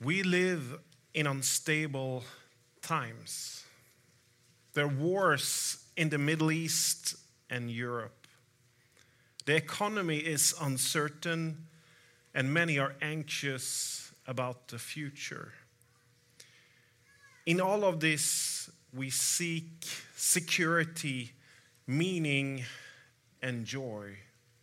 We live in unstable times. There are wars in the Middle East and Europe. The economy is uncertain, and many are anxious about the future. In all of this, we seek security, meaning, and joy.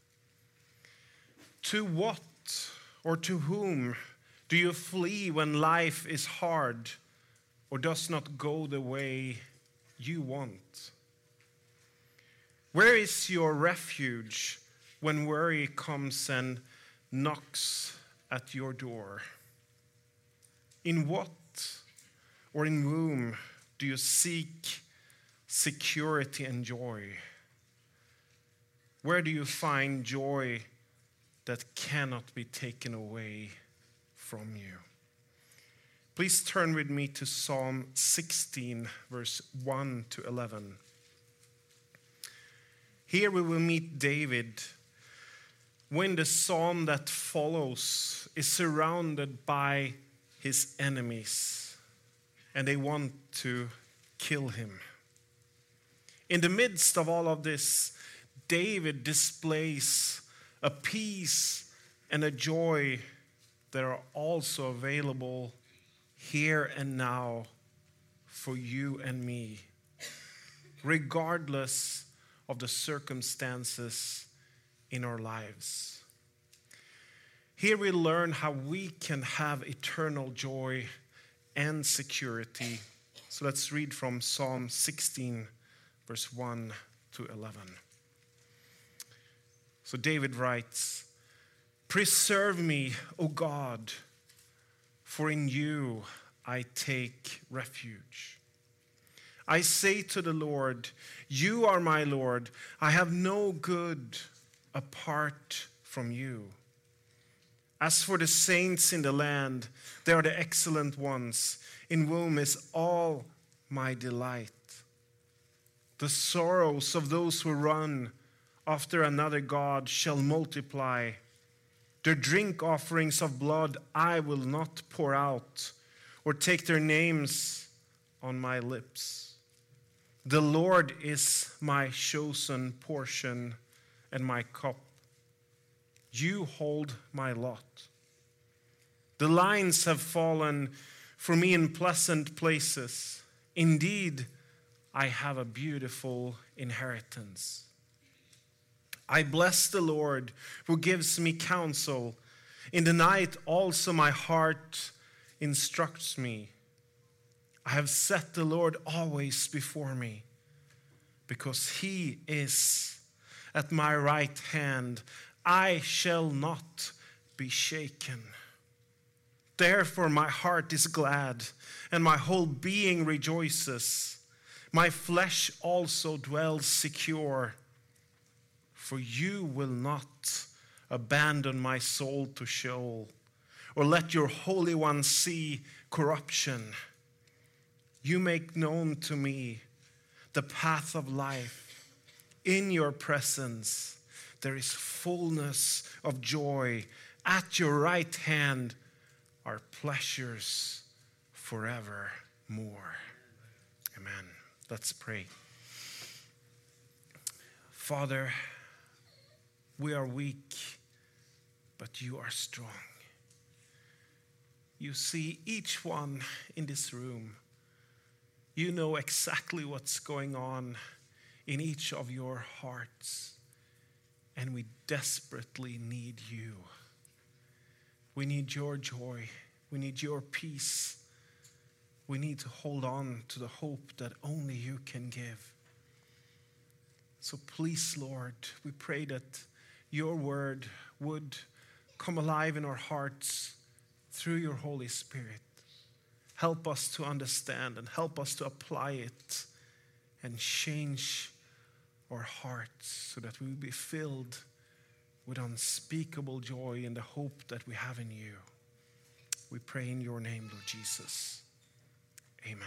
To what or to whom do you flee when life is hard or does not go the way you want? Where is your refuge when worry comes and knocks at your door? In what or in whom do you seek security and joy? Where do you find joy that cannot be taken away from you? Please turn with me to Psalm 16, verse 1 to 11. Here we will meet David when the psalm that follows is surrounded by his enemies and they want to kill him. In the midst of all of this, David displays a peace and a joy that are also available here and now for you and me, regardless of the circumstances in our lives. Here we learn how we can have eternal joy and security. So let's read from Psalm 16, verse 1 to 11. So David writes, "Preserve me, O God, for in you I take refuge. I say to the Lord, you are my Lord. I have no good apart from you. As for the saints in the land, they are the excellent ones, in whom is all my delight. The sorrows of those who run after another god shall multiply. Their drink offerings of blood I will not pour out, or take their names on my lips. The Lord is my chosen portion and my cup. You hold my lot. The lines have fallen for me in pleasant places. Indeed, I have a beautiful inheritance. I bless the Lord who gives me counsel. In the night also my heart instructs me. I have set the Lord always before me, because he is at my right hand. I shall not be shaken. Therefore my heart is glad, and my whole being rejoices. My flesh also dwells secure. For you will not abandon my soul to Sheol, or let your Holy One see corruption. You make known to me the path of life. In your presence there is fullness of joy. At your right hand are pleasures forevermore. Amen. Let's pray. Father, we are weak, but you are strong. You see each one in this room. You know exactly what's going on in each of your hearts. And we desperately need you. We need your joy. We need your peace. We need to hold on to the hope that only you can give. So please, Lord, we pray that your word would come alive in our hearts through your Holy Spirit. Help us to understand and help us to apply it and change our hearts so that we will be filled with unspeakable joy in the hope that we have in you. We pray in your name, Lord Jesus. Amen.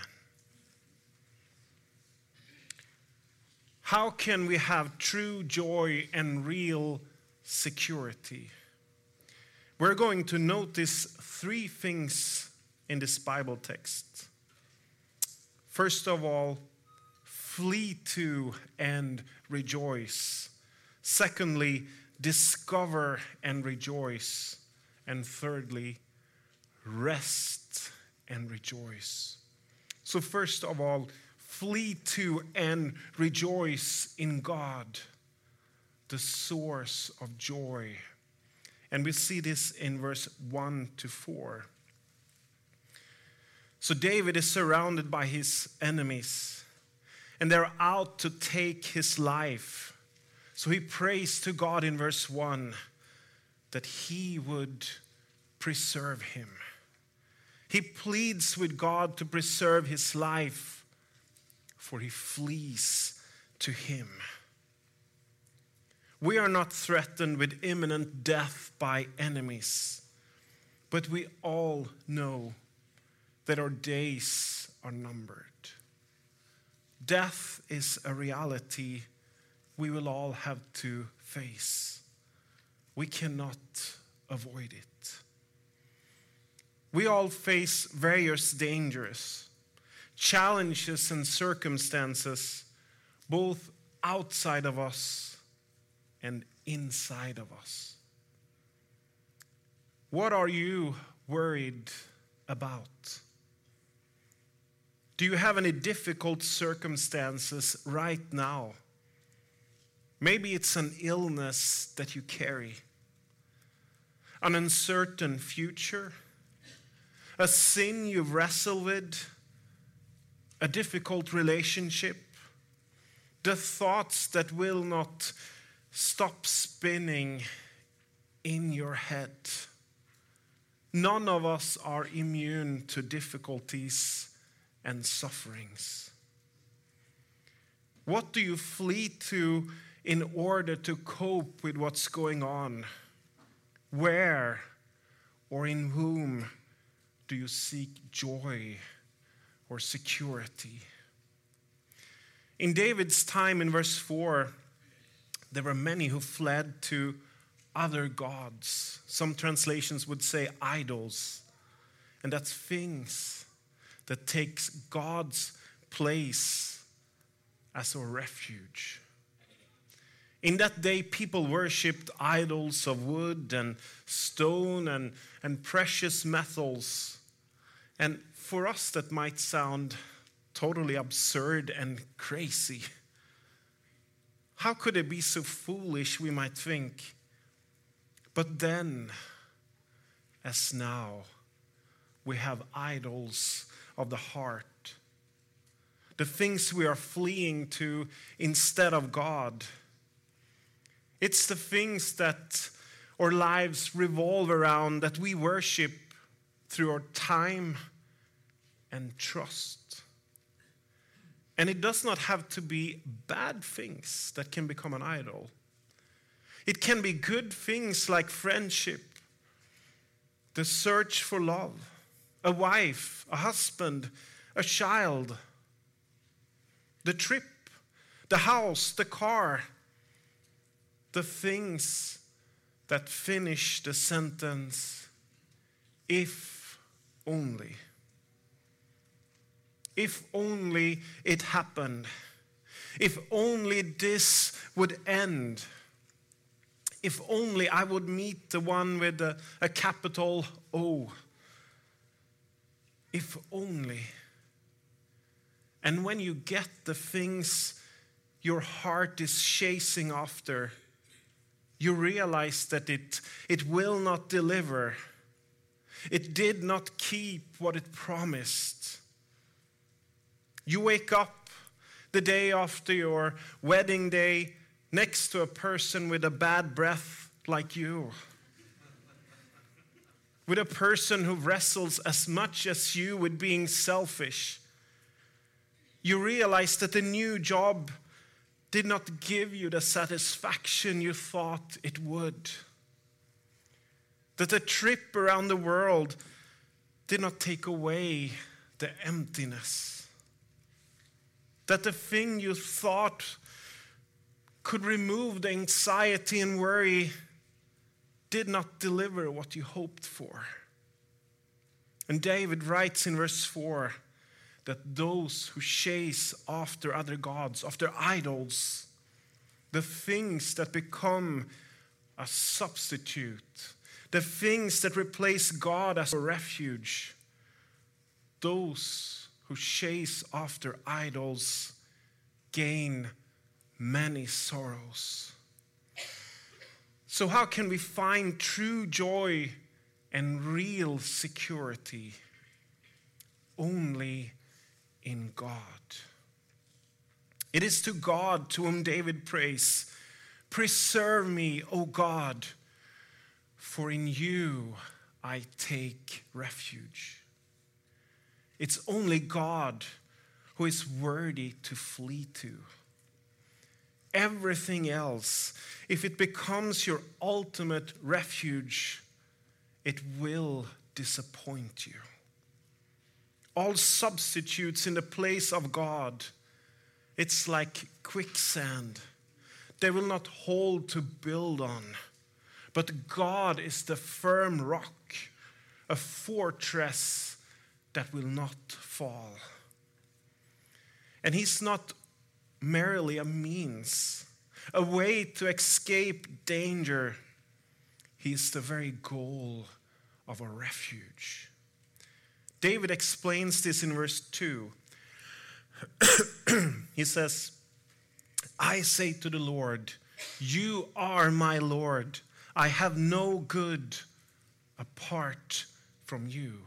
How can we have true joy and real security? We're going to notice three things in this Bible text. First of all, flee to and rejoice. Secondly, discover and rejoice. And thirdly, rest and rejoice. So first of all, flee to and rejoice in God, the source of joy. And we see this in verse 1 to 4. So David is surrounded by his enemies, and they're out to take his life. So he prays to God in verse 1 that he would preserve him. He pleads with God to preserve his life, for he flees to him. We are not threatened with imminent death by enemies, but we all know that our days are numbered. Death is a reality we will all have to face. We cannot avoid it. We all face various dangers, challenges, and circumstances, both outside of us and inside of us. What are you worried about? Do you have any difficult circumstances right now? Maybe it's an illness that you carry, an uncertain future, a sin you wrestle with, a difficult relationship, the thoughts that will not stop spinning in your head. None of us are immune to difficulties and sufferings. What do you flee to in order to cope with what's going on? Where or in whom do you seek joy or security? In David's time, in verse 4, there were many who fled to other gods. Some translations would say idols. And that's things that takes God's place as a refuge. In that day, people worshipped idols of wood and stone and precious metals. And for us, that might sound totally absurd and crazy. How could it be so foolish, we might think? But then, as now, we have idols of the heart. The things we are fleeing to instead of God. It's the things that our lives revolve around, that we worship through our time and trust. And it does not have to be bad things that can become an idol. It can be good things like friendship, the search for love, a wife, a husband, a child, the trip, the house, the car, the things that finish the sentence, if only. If only it happened. If only this would end. If only I would meet the one with a capital O. If only. And when you get the things your heart is chasing after, you realize that it will not deliver. It did not keep what it promised. You wake up the day after your wedding day next to a person with a bad breath like you. With a person who wrestles as much as you with being selfish. You realize that the new job did not give you the satisfaction you thought it would. That the trip around the world did not take away the emptiness. That the thing you thought could remove the anxiety and worry did not deliver what you hoped for. And David writes in verse 4 that those who chase after other gods, after idols, the things that become a substitute, the things that replace God as a refuge, those who chase after idols gain many sorrows. So how can we find true joy and real security? Only in God. It is to God to whom David prays, "Preserve me, O God, for in you I take refuge." It's only God who is worthy to flee to. Everything else, if it becomes your ultimate refuge, it will disappoint you. All substitutes in the place of God, it's like quicksand. They will not hold to build on. But God is the firm rock, a fortress that will not fall. And he's not merely a means, a way to escape danger. He's the very goal of a refuge. David explains this in verse 2. He says, "I say to the Lord, you are my Lord. I have no good apart from you."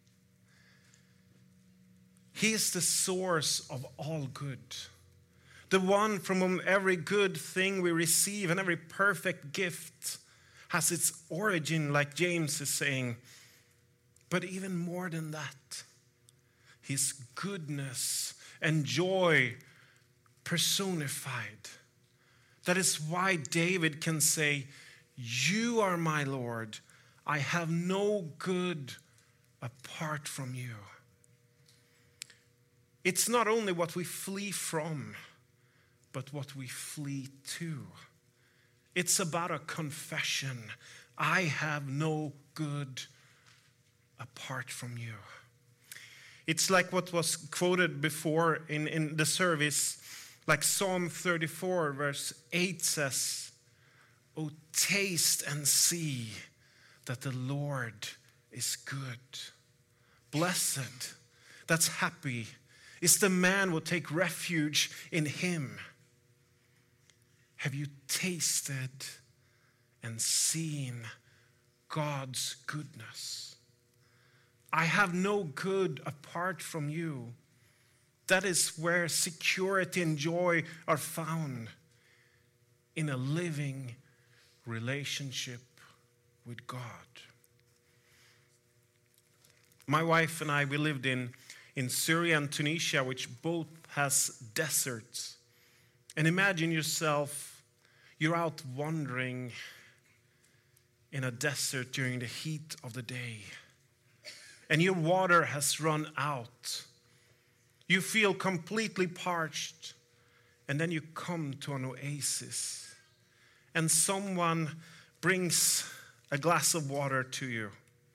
He is the source of all good, the one from whom every good thing we receive and every perfect gift has its origin, like James is saying. But even more than that, his goodness and joy personified. That is why David can say, "You are my Lord. I have no good apart from you." It's not only what we flee from, but what we flee to. It's about a confession. I have no good apart from you. It's like what was quoted before in the service, like Psalm 34 verse 8 says, "Oh, taste and see that the Lord is good." Blessed, that's happy, is the man who will take refuge in him. Have you tasted and seen God's goodness? I have no good apart from you. That is where security and joy are found, in a living relationship with God. My wife and I, we lived in Syria and Tunisia, which both has deserts. And imagine yourself, you're out wandering in a desert during the heat of the day, and your water has run out. You feel completely parched, and then you come to an oasis, and someone brings a glass of water to you.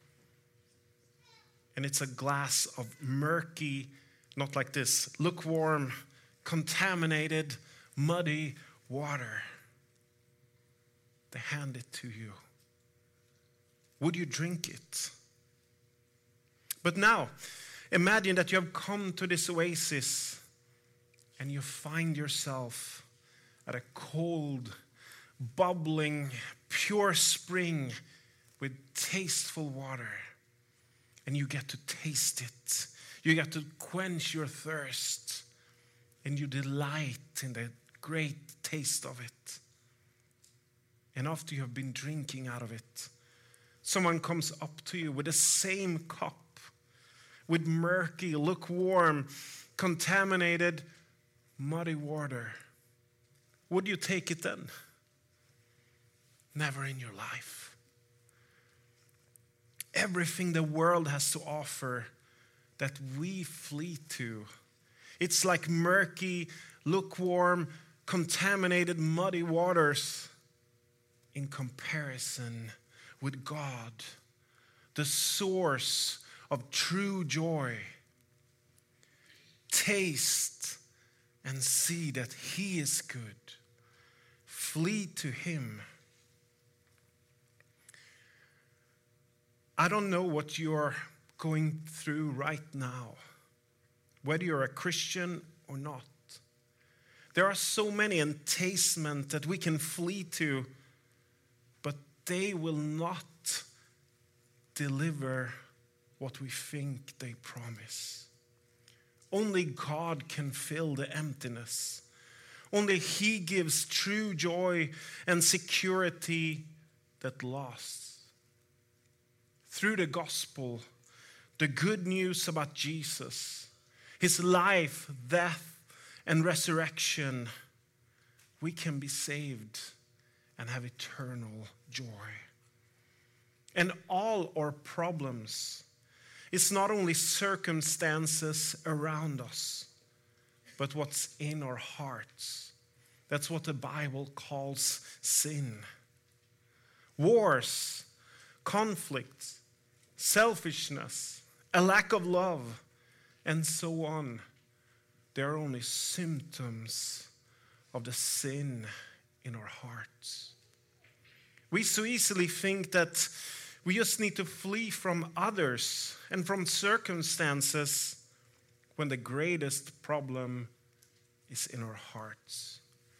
And it's a glass of murky, not like this, lukewarm, contaminated, muddy water. They hand it to you. Would you drink it? But now, imagine that you have come to this oasis and you find yourself at a cold, bubbling, pure spring with tasteful water. And you get to taste it. You get to quench your thirst. And you delight in the great taste of it. And after you have been drinking out of it, someone comes up to you with the same cup, with murky, lukewarm, contaminated, muddy water. Would you take it then? Never in your life. Everything the world has to offer that we flee to, it's like murky, lukewarm, contaminated, muddy waters in comparison with God, the source of true joy. Taste and see that he is good. Flee to him. I don't know what you're going through right now, whether you're a Christian or not. There are so many enticements that we can flee to, but they will not deliver what we think they promise. Only God can fill the emptiness. Only he gives true joy and security that lasts. Through the gospel, the good news about Jesus, his life, death, and resurrection, we can be saved and have eternal joy. And all our problems is not only circumstances around us, but what's in our hearts. That's what the Bible calls sin. Wars, conflicts, selfishness, a lack of love, and so on. They are only symptoms of the sin in our hearts. We so easily think that we just need to flee from others and from circumstances when the greatest problem is in our hearts.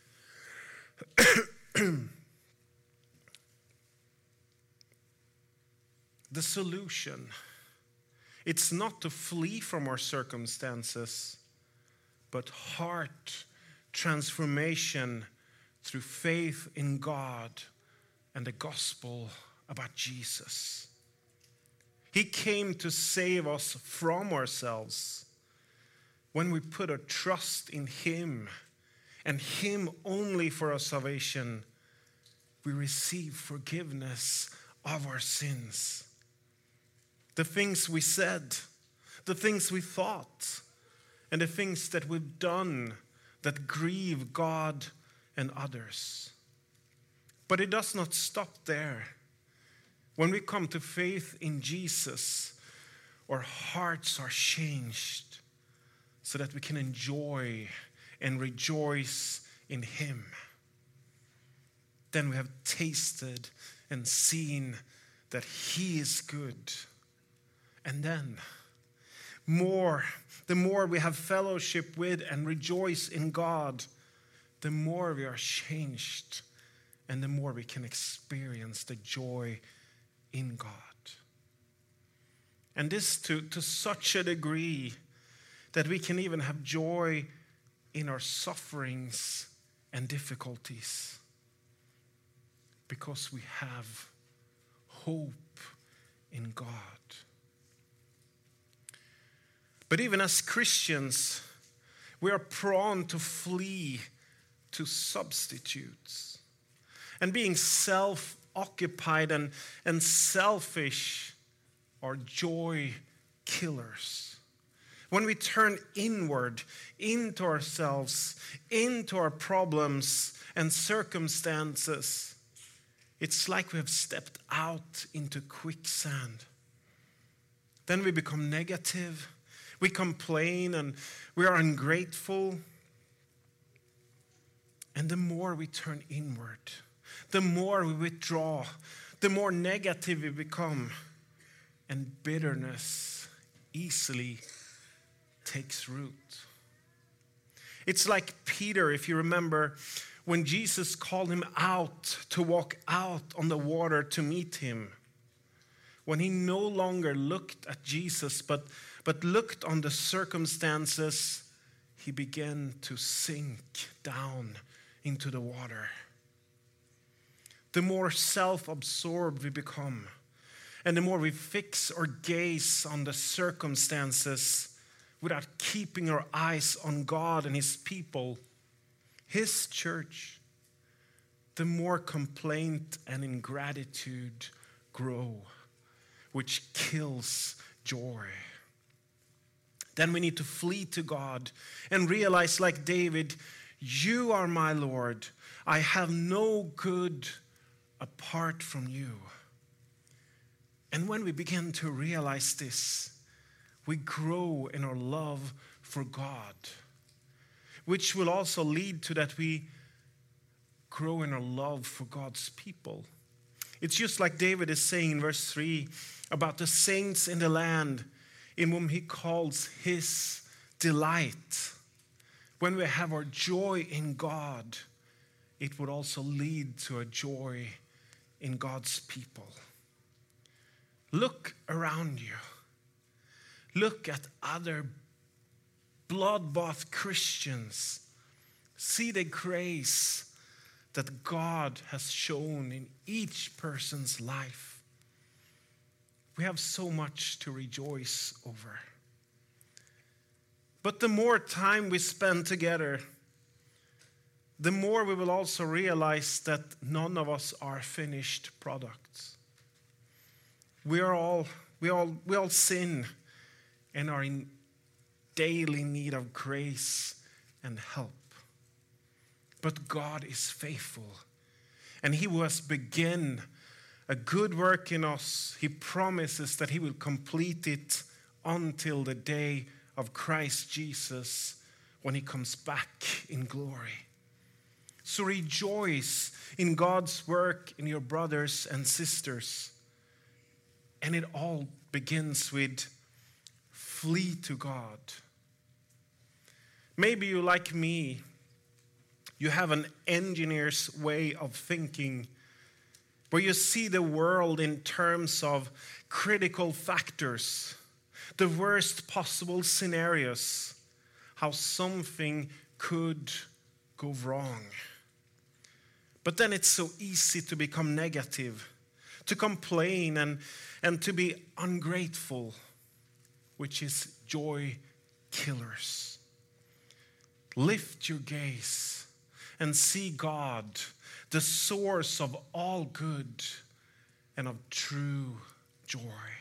The solution, it's not to flee from our circumstances, but heart transformation through faith in God and the gospel about Jesus. He came to save us from ourselves. When we put our trust in him and him only for our salvation, we receive forgiveness of our sins. The things we said, the things we thought, and the things that we've done that grieve God and others. But it does not stop there. When we come to faith in Jesus, our hearts are changed so that we can enjoy and rejoice in him. Then we have tasted and seen that he is good. And then, the more we have fellowship with and rejoice in God, the more we are changed and the more we can experience the joy in God. And this to such a degree that we can even have joy in our sufferings and difficulties because we have hope in God. But even as Christians, we are prone to flee to substitutes. And being self-occupied and selfish are joy killers. When we turn inward into ourselves, into our problems and circumstances, it's like we have stepped out into quicksand. Then we become negative. We complain and we are ungrateful. And the more we turn inward, the more we withdraw, the more negative we become. And bitterness easily takes root. It's like Peter, if you remember, when Jesus called him out to walk out on the water to meet him. When he no longer looked at Jesus, but looked on the circumstances, he began to sink down into the water. The more self-absorbed we become, and the more we fix our gaze on the circumstances without keeping our eyes on God and his people, his church, the more complaint and ingratitude grow, which kills joy. Then we need to flee to God and realize, like David, you are my Lord. I have no good apart from you. And when we begin to realize this, we grow in our love for God, which will also lead to that we grow in our love for God's people. It's just like David is saying in verse 3 about the saints in the land in whom he calls his delight. When we have our joy in God, it would also lead to a joy in God's people. Look around you. Look at other blood-bought Christians. See the grace that God has shown in each person's life. We have so much to rejoice over. But the more time we spend together, the more we will also realize that none of us are finished products. We all sin and are in daily need of grace and help. But God is faithful, and he who has begun a good work in us, he promises that he will complete it until the day of Christ Jesus when he comes back in glory. So rejoice in God's work in your brothers and sisters. And it all begins with flee to God. Maybe you, like me, you have an engineer's way of thinking where you see the world in terms of critical factors, the worst possible scenarios, how something could go wrong. But then it's so easy to become negative, to complain and to be ungrateful, which is joy killers. Lift your gaze and see God, the source of all good and of true joy.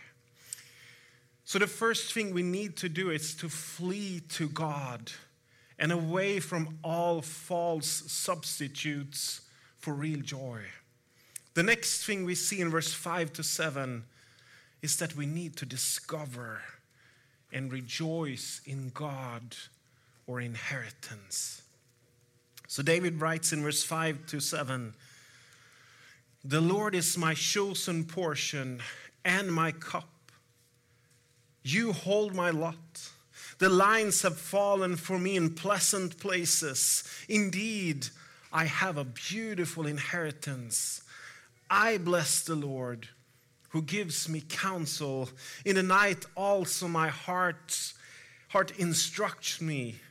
So the first thing we need to do is to flee to God and away from all false substitutes for real joy. The next thing we see in verse 5 to 7 is that we need to discover and rejoice in God or inheritance. So David writes in verse 5 to 7, "The Lord is my chosen portion and my cup. You hold my lot. The lines have fallen for me in pleasant places. Indeed, I have a beautiful inheritance. I bless the Lord, who gives me counsel. In the night also my heart instructs me."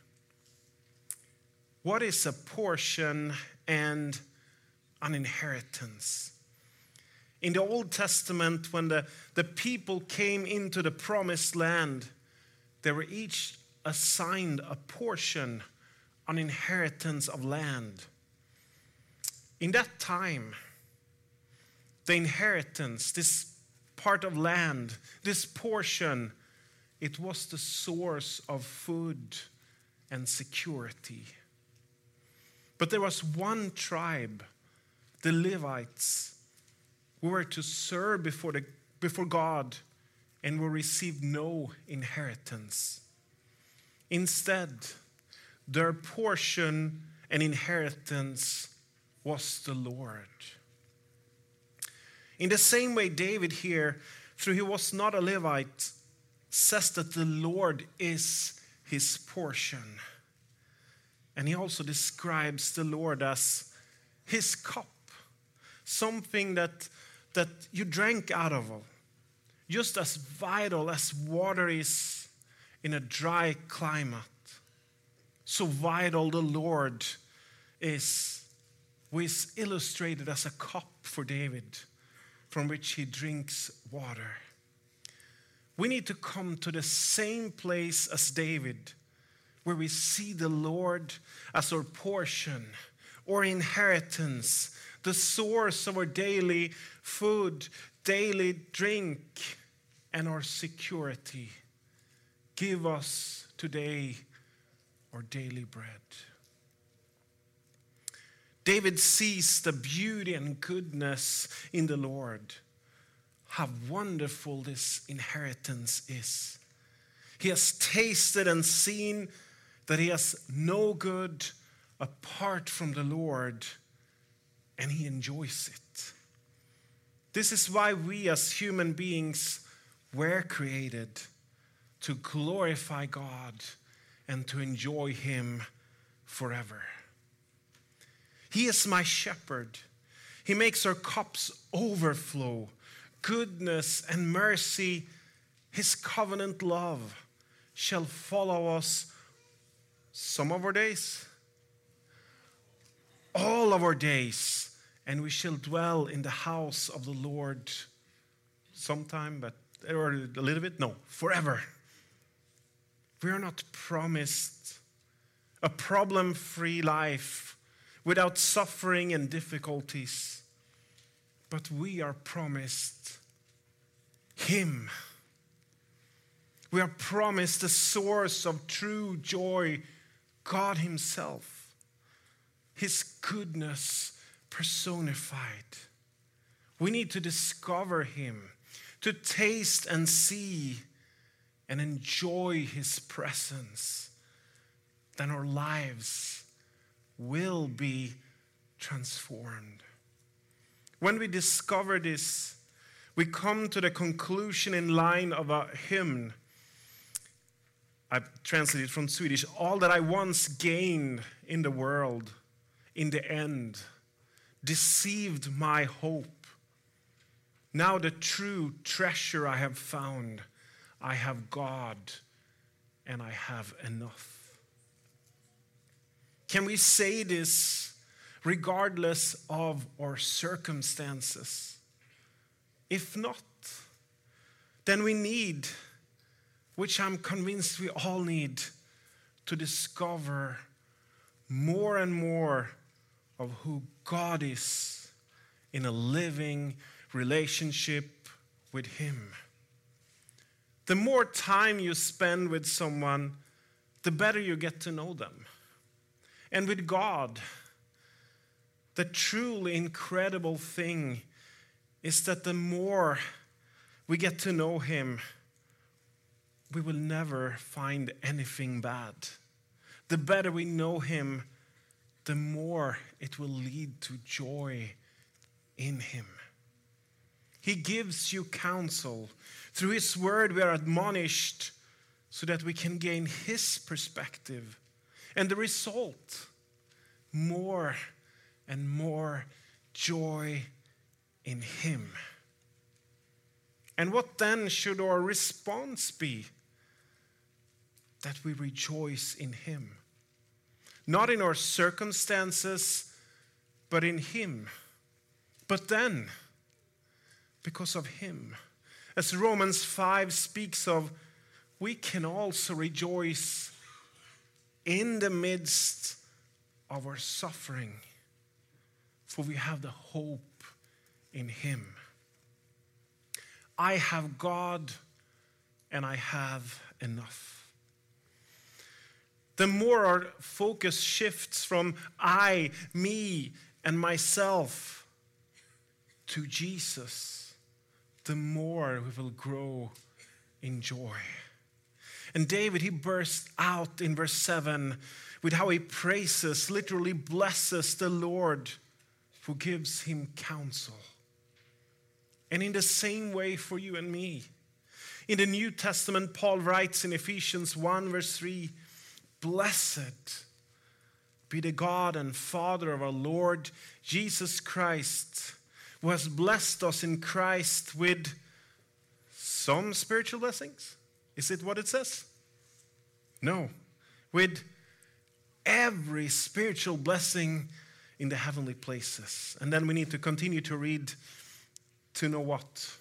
What is a portion and an inheritance? In the Old Testament, when the people came into the promised land, they were each assigned a portion, an inheritance of land. In that time, the inheritance, this part of land, this portion, it was the source of food and security. But there was one tribe, the Levites, who were to serve before God and will receive no inheritance. Instead, their portion and inheritance was the Lord. In the same way, David here, though he was not a Levite, says that the Lord is his portion. And he also describes the Lord as his cup, something that you drank out of, just as vital as water is in a dry climate. So vital the Lord is, who is illustrated as a cup for David, from which he drinks water. We need to come to the same place as David, where we see the Lord as our portion or inheritance, the source of our daily food, daily drink, and our security. Give us today our daily bread. David sees the beauty and goodness in the Lord. How wonderful this inheritance is. He has tasted and seen that he has no good apart from the Lord, and he enjoys it. This is why we as human beings were created, to glorify God and to enjoy him forever. He is my shepherd. He makes our cups overflow. Goodness and mercy, his covenant love shall follow us some of our days, all of our days, and we shall dwell in the house of the Lord sometime, or a little bit, no, forever. We are not promised a problem-free life without suffering and difficulties, but we are promised him. We are promised the source of true joy, God himself, his goodness personified. We need to discover him, to taste and see and enjoy his presence. Then our lives will be transformed. When we discover this, we come to the conclusion in line of a hymn. I've translated from Swedish. All that I once gained in the world, in the end, deceived my hope. Now the true treasure I have found, I have God and I have enough. Can we say this regardless of our circumstances? If not, then we need, which I'm convinced we all need, to discover more and more of who God is in a living relationship with him. The more time you spend with someone, the better you get to know them. And with God, the truly incredible thing is that the more we get to know him, we will never find anything bad. The better we know him, the more it will lead to joy in him. He gives you counsel. Through his word we are admonished so that we can gain his perspective. And the result, more and more joy in him. And what then should our response be? That we rejoice in him. Not in our circumstances, but in him. But then, because of him, as Romans 5 speaks of, we can also rejoice in the midst of our suffering, for we have the hope in him. I have God and I have enough. The more our focus shifts from I, me, and myself to Jesus, the more we will grow in joy. And David, he bursts out in verse 7 with how he praises, literally blesses the Lord who gives him counsel. And in the same way for you and me. In the New Testament, Paul writes in Ephesians 1 verse 3, blessed be the God and Father of our Lord Jesus Christ, who has blessed us in Christ with some spiritual blessings. Is it what it says? No. With every spiritual blessing in the heavenly places. And then we need to continue to read to know what.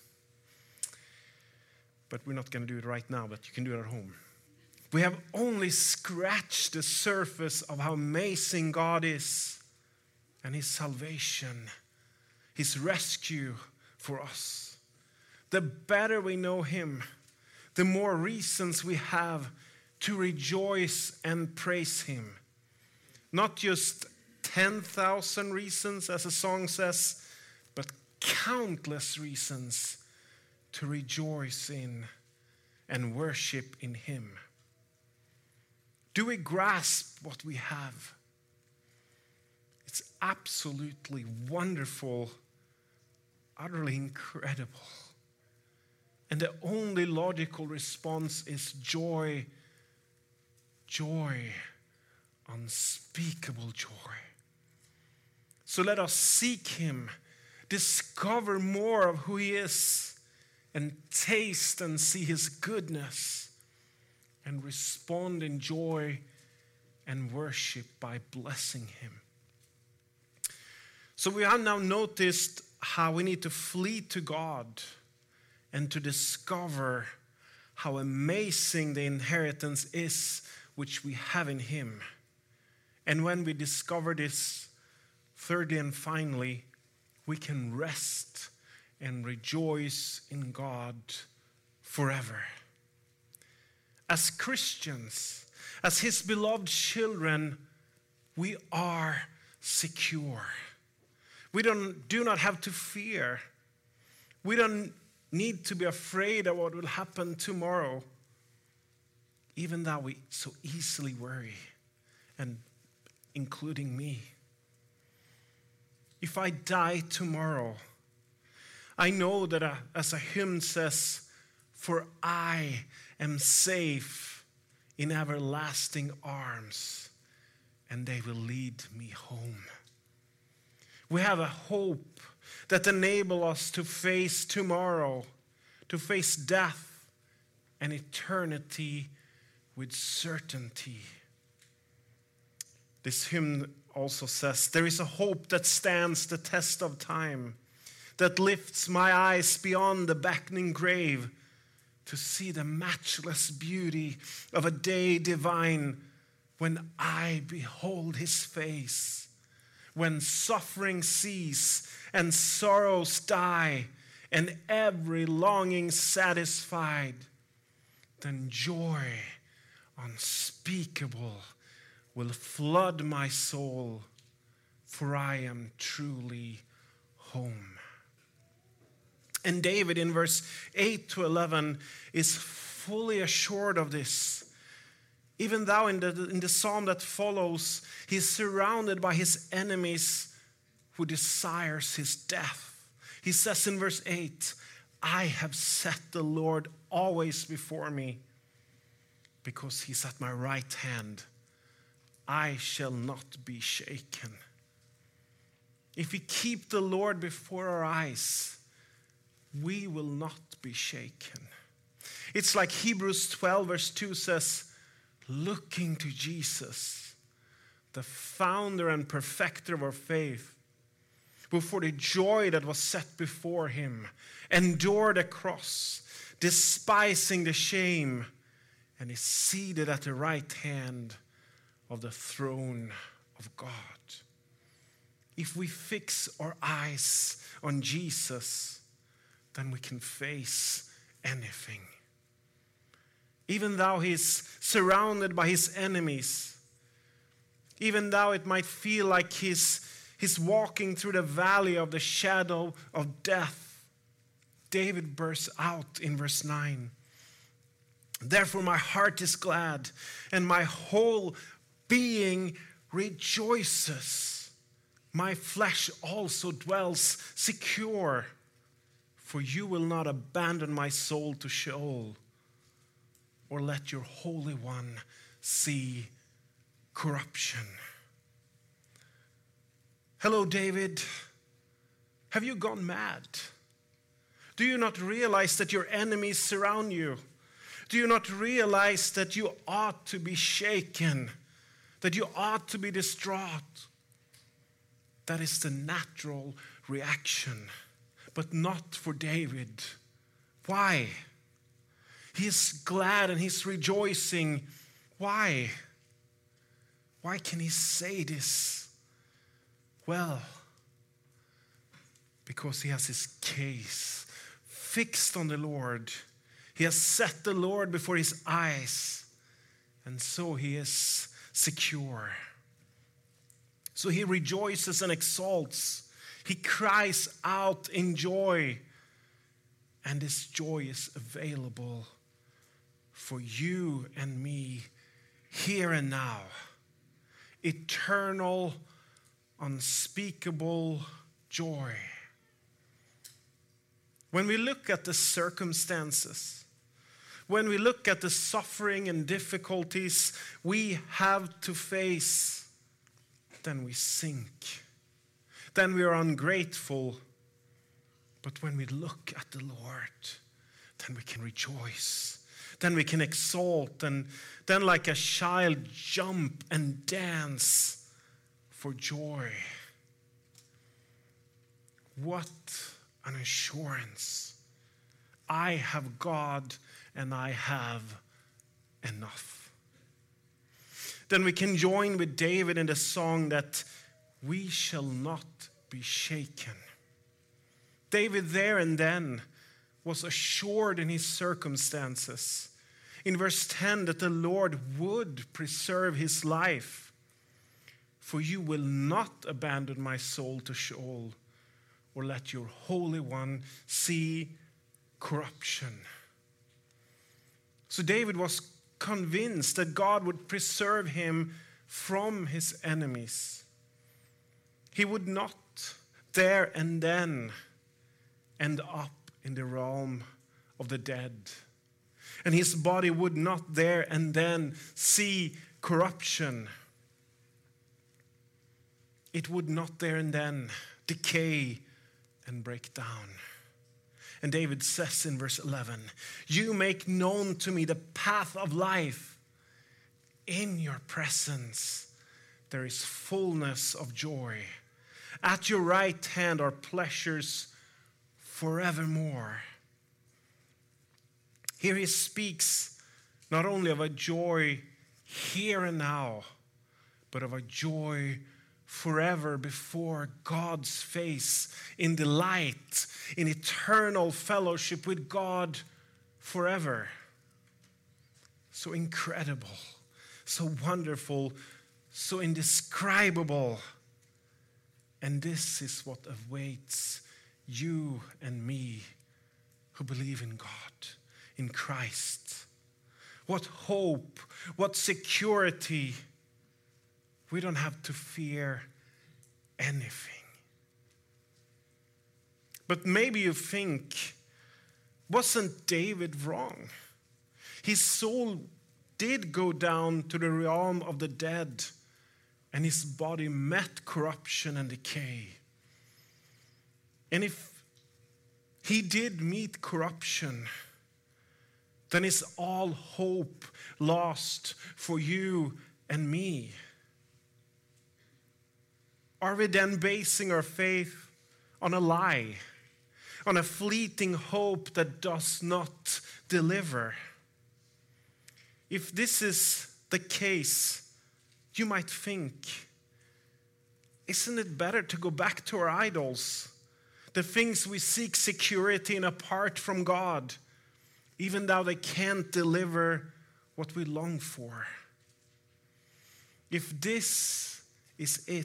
But we're not going to do it right now, but you can do it at home. We have only scratched the surface of how amazing God is and his salvation, his rescue for us. The better we know him, the more reasons we have to rejoice and praise him. Not just 10,000 reasons, as a song says, but countless reasons to rejoice in and worship in him. Do we grasp what we have? It's absolutely wonderful, utterly incredible. And the only logical response is joy, joy, unspeakable joy. So let us seek him, discover more of who he is, and taste and see his goodness, and respond in joy and worship by blessing him. So we have now noticed how we need to flee to God and to discover how amazing the inheritance is which we have in him. And when we discover this, thirdly and finally, we can rest and rejoice in God forever. As Christians, as his beloved children, we are secure. We do not have to fear. We don't need to be afraid of what will happen tomorrow, even though we so easily worry, and including me. If I die tomorrow, I know that as a hymn says, for I am safe in everlasting arms, and they will lead me home. We have a hope that enables us to face tomorrow, to face death and eternity with certainty. This hymn also says, there is a hope that stands the test of time, that lifts my eyes beyond the beckoning grave to see the matchless beauty of a day divine when I behold his face. When suffering cease and sorrows die and every longing satisfied, then joy unspeakable will flood my soul, for I am truly home. And David in verse 8 to 11 is fully assured of this. Even though in the psalm that follows, he's surrounded by his enemies who desires his death. He says in verse 8, I have set the Lord always before me, because he's at my right hand. I shall not be shaken. If we keep the Lord before our eyes, we will not be shaken. It's like Hebrews 12 verse 2 says, looking to Jesus, the founder and perfecter of our faith, who for the joy that was set before him endured the cross, despising the shame, and is seated at the right hand of the throne of God. If we fix our eyes on Jesus, then we can face anything. Even though he's surrounded by his enemies, even though it might feel like he's walking through the valley of the shadow of death, David bursts out in verse 9. Therefore my heart is glad, and my whole being rejoices. My flesh also dwells secure, for you will not abandon my soul to Sheol, or let your Holy One see corruption. Hello, David. Have you gone mad? Do you not realize that your enemies surround you? Do you not realize that you ought to be shaken, that you ought to be distraught? That is the natural reaction, but not for David. Why? He's glad and he's rejoicing. Why? Why can he say this? Well, because he has his gaze fixed on the Lord. He has set the Lord before his eyes, and so he is secure. So he rejoices and exalts. He cries out in joy, and this joy is available for you and me here and now. Eternal, unspeakable joy. When we look at the circumstances, when we look at the suffering and difficulties we have to face, then we sink. Then we are ungrateful. But when we look at the Lord, then we can rejoice. Then we can exalt, and then like a child jump and dance for joy. What an assurance. I have God and I have enough. Then we can join with David in the song that we shall not be shaken. David there and then was assured in his circumstances. In verse 10, that the Lord would preserve his life. For you will not abandon my soul to Sheol, or let your Holy One see corruption. So David was convinced that God would preserve him from his enemies. He would not there and then end up in the realm of the dead. And his body would not there and then see corruption. It would not there and then decay and break down. And David says in verse 11, you make known to me the path of life. In your presence there is fullness of joy. At your right hand are pleasures forevermore. Here he speaks not only of a joy here and now, but of a joy forever before God's face, in delight, in eternal fellowship with God forever. So incredible, so wonderful, so indescribable. And this is what awaits you and me who believe in God, in Christ. What hope, what security. We don't have to fear anything. But maybe you think, wasn't David wrong? His soul did go down to the realm of the dead, and his body met corruption and decay. And if he did meet corruption, then is all hope lost for you and me? Are we then basing our faith on a lie, on a fleeting hope that does not deliver? If this is the case, you might think, isn't it better to go back to our idols, the things we seek security in apart from God, even though they can't deliver what we long for? If this is it,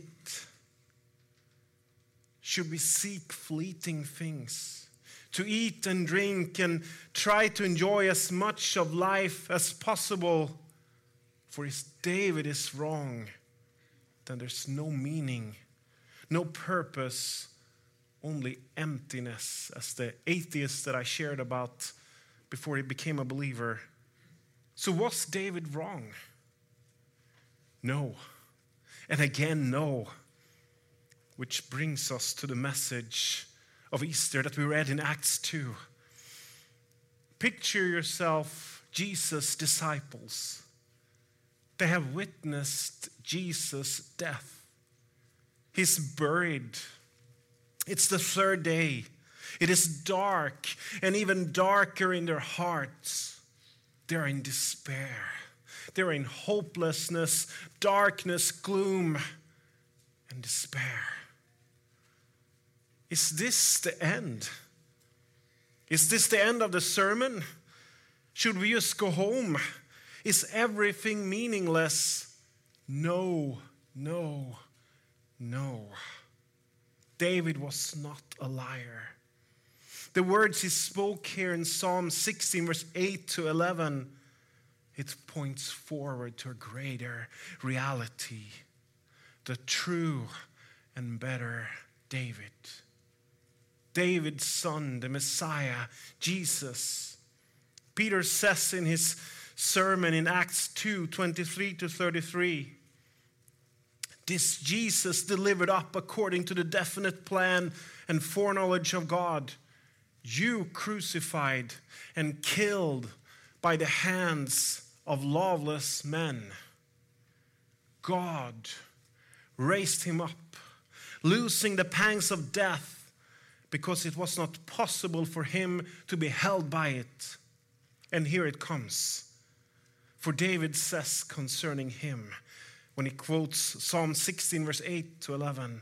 should we seek fleeting things, to eat and drink and try to enjoy as much of life as possible? For if David is wrong, then there's no meaning, no purpose, only emptiness, as the atheist that I shared about before he became a believer. So was David wrong? No. And again, no. Which brings us to the message of Easter that we read in Acts 2. Picture yourself Jesus' disciples. They have witnessed Jesus' death. He's buried. It's the third day. It is dark, and even darker in their hearts. They're in despair. They're in hopelessness, darkness, gloom, and despair. Is this the end? Is this the end of the sermon? Should we just go home? Is everything meaningless? No, no, no. David was not a liar. The words he spoke here in Psalm 16, verse 8 to 11, it points forward to a greater reality, the true and better David. David's son, the Messiah, Jesus. Peter says in his sermon in Acts 2:23-33, this Jesus delivered up according to the definite plan and foreknowledge of God, you crucified and killed by the hands of lawless men. God raised him up, losing the pangs of death, because it was not possible for him to be held by it. And here it comes. For David says concerning him, when he quotes Psalm 16, verse 8-11,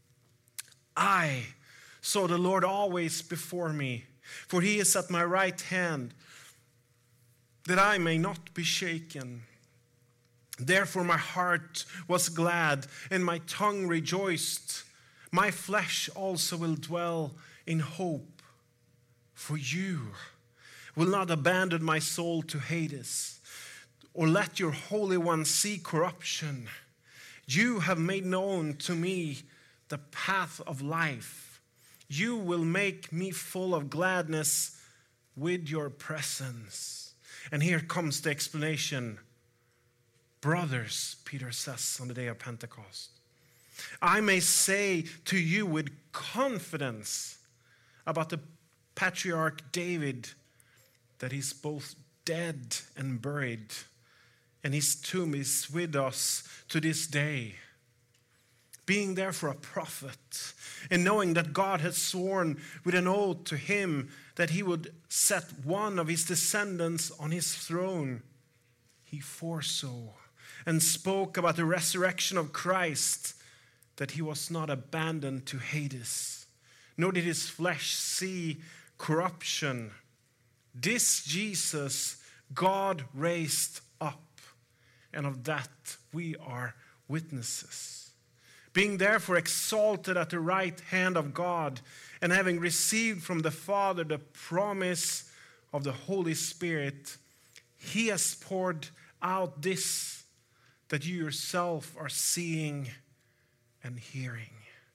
I saw the Lord always before me, for he is at my right hand, that I may not be shaken. Therefore my heart was glad, and my tongue rejoiced. My flesh also will dwell in hope, for you will not abandon my soul to Hades, or let your Holy One see corruption. You have made known to me the path of life. You will make me full of gladness with your presence. And here comes the explanation. Brothers, Peter says on the day of Pentecost, I may say to you with confidence about the patriarch David that he's both dead and buried, and his tomb is with us to this day. Being therefore a prophet, and knowing that God had sworn with an oath to him that he would set one of his descendants on his throne, he foresaw and spoke about the resurrection of Christ, that he was not abandoned to Hades, nor did his flesh see corruption. This Jesus God raised up, and of that we are witnesses. Being therefore exalted at the right hand of God, and having received from the Father the promise of the Holy Spirit, he has poured out this that you yourself are seeing and hearing.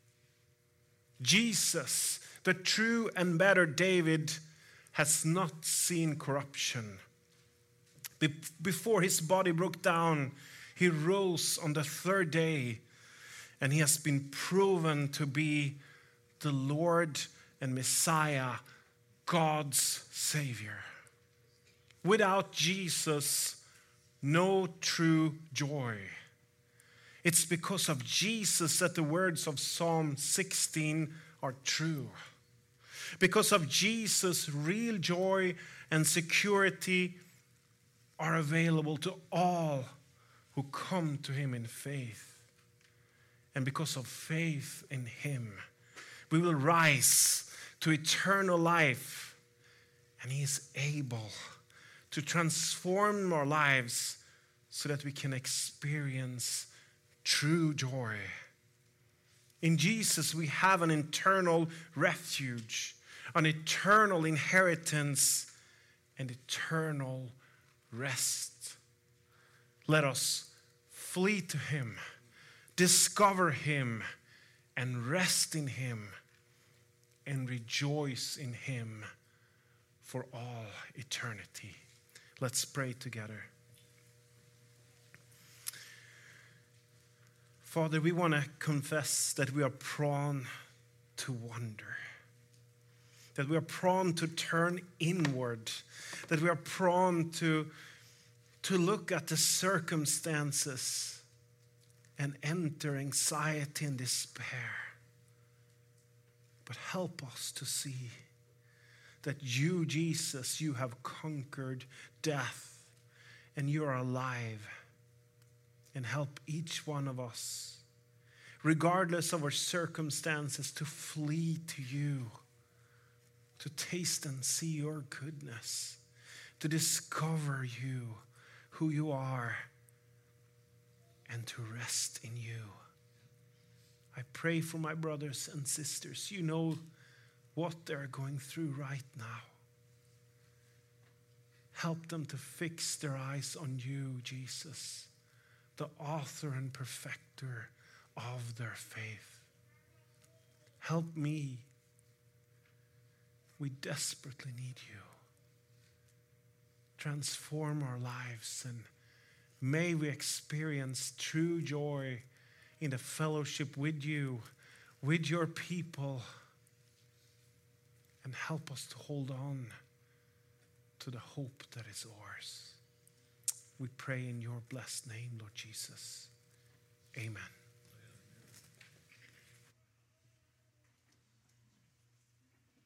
Jesus, the true and better David, has not seen corruption. Before his body broke down, he rose on the third day, and he has been proven to be the Lord and Messiah, God's Savior. Without Jesus, no true joy. It's because of Jesus that the words of Psalm 16 are true. Because of Jesus, real joy and security are available to all who come to him in faith. And because of faith in him, we will rise to eternal life, and he is able to transform our lives so that we can experience true joy. In Jesus, we have an eternal refuge, an eternal inheritance, and eternal rest. Let us flee to him, discover him, and rest in him, and rejoice in him for all eternity. Let's pray together. Father, we want to confess that we are prone to wander, that we are prone to turn inward, that we are prone to look at the circumstances and enter anxiety and despair. But help us to see that you, Jesus, you have conquered death and you are alive. And help each one of us, regardless of our circumstances, to flee to you, to taste and see your goodness, to discover you, who you are, and to rest in you. I pray for my brothers and sisters. You know what they're going through right now. Help them to fix their eyes on you, Jesus, the author and perfecter of their faith. Help me. We desperately need you. Transform our lives, and may we experience true joy in the fellowship with you, with your people, and help us to hold on to the hope that is ours. We pray in your blessed name, Lord Jesus. Amen.